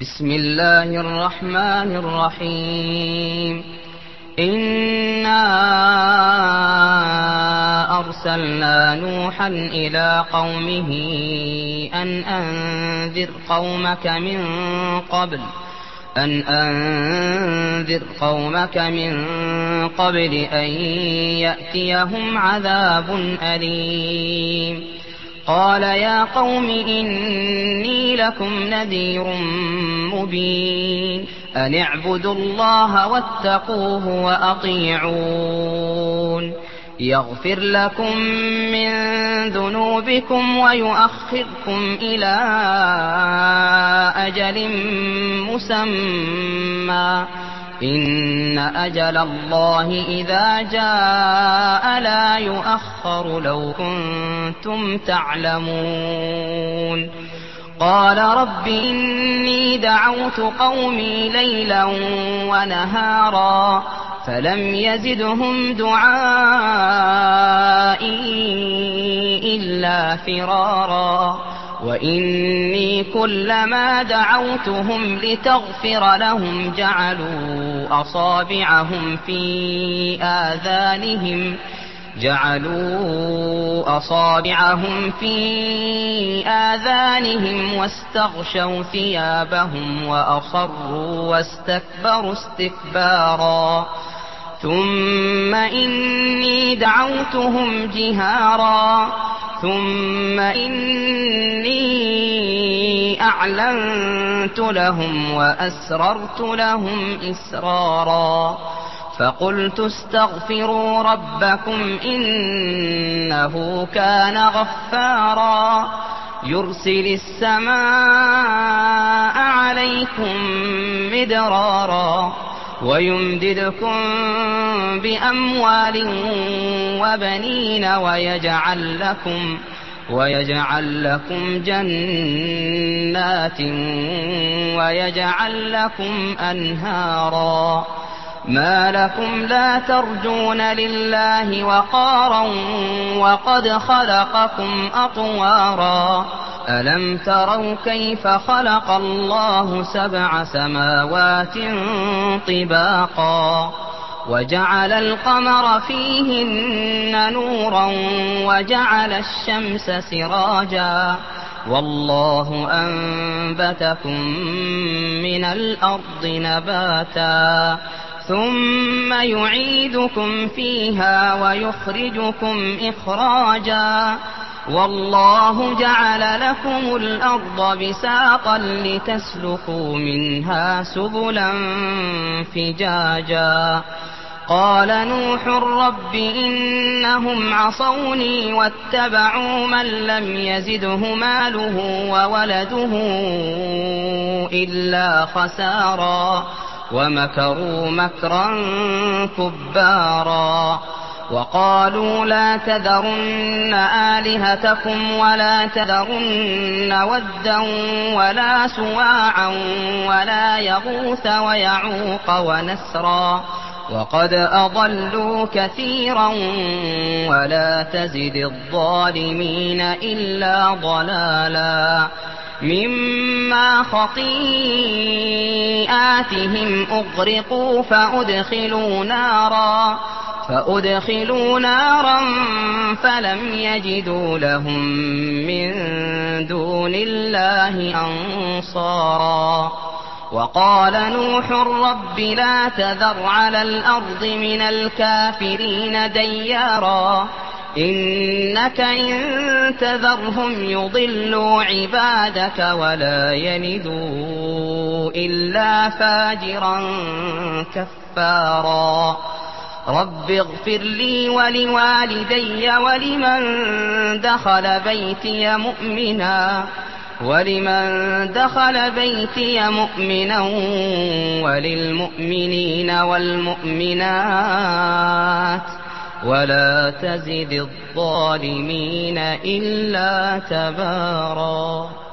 بسم الله الرحمن الرحيم. إنا أرسلنا نوحا إلى قومه أن أنذر قومك من قبل أن يأتيهم عذاب أليم. قال يا قوم إني لكم نذير مبين. أن اعبدوا الله واتقوه وأطيعون. يغفر لكم من ذنوبكم ويؤخركم إلى أجل مسمى. إن أجل الله إذا جاء لا يؤخر لو كنتم تعلمون. قال رب إني دعوت قومي ليلا ونهارا فلم يزدهم دعائي إلا فرارا. وإني كلما دعوتهم لتغفر لهم جعلوا أصابعهم في آذانهم واستغشوا ثيابهم وأصروا واستكبروا استكبارا. ثم إني دعوتهم جهارا ثم إني أعلنت لهم وأسررت لهم إسرارا. فقلت استغفروا ربكم إنه كان غفارا يرسل السماء عليكم مدرارا ويمددكم بأموال وبنين ويجعل لكم جنات ويجعل لكم أنهارا. ما لكم لا ترجون لله وقارا وقد خلقكم أطوارا. ألم تروا كيف خلق الله 7 سماوات طباقا وجعل القمر فيهن نورا وجعل الشمس سراجا والله أنبتكم من الأرض نباتا ثم يعيدكم فيها ويخرجكم إخراجا. والله جعل لكم الأرض بساطا لتسلكوا منها سبلا فجاجا. قال نوح رب إنهم عصوني واتبعوا من لم يزده ماله وولده إلا خسارا ومكروا مكرا كبارا. وقالوا لا تذرن آلهتكم ولا تذرن ودا ولا سواعا ولا يغوث ويعوق ونسرا وقد أضلوا كثيرا ولا تزد الظالمين إلا ضلالا. مما خطيئاتهم أغرقوا فأدخلوا نارا فلم يجدوا لهم من دون الله أنصارا. وقال نوح رب لا تذر على الأرض من الكافرين ديارا إنك إن تذرهم يضلوا عبادك ولا يلدوا إلا فاجرا كفارا. رب اغفر لي ولوالدي ولمن دخل بيتي مؤمنا وللمؤمنين والمؤمنات ولا تزد الظالمين إلا تبارا.